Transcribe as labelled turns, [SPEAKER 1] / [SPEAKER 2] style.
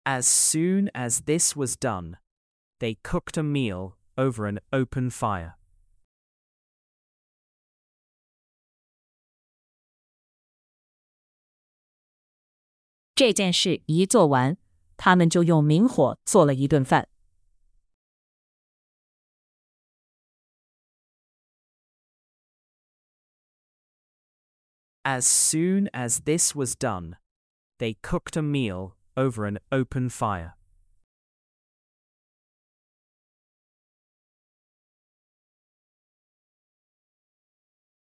[SPEAKER 1] As soon as this was done, they cooked a meal over an open fire.
[SPEAKER 2] 这件事一做完，他们就用明火做了一顿饭。
[SPEAKER 1] As soon as this was done, they cooked a meal over an open fire.